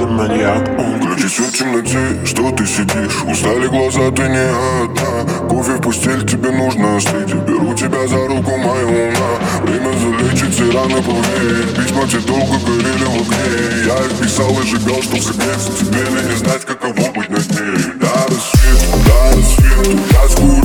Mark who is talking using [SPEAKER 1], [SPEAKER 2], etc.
[SPEAKER 1] за маньяк.
[SPEAKER 2] Ключи все в темноте, что ты сидишь? Устали глаза, ты не одна. Кофе в постель, тебе нужно остыть. Беру тебя за руку, моя луна. Время залечить все раны плавнее. Письма те долго горели в огне. Я их писал и сжигал, чтоб согреться. Тебе ли не знать, каково быть на дне. До рассвету, тоску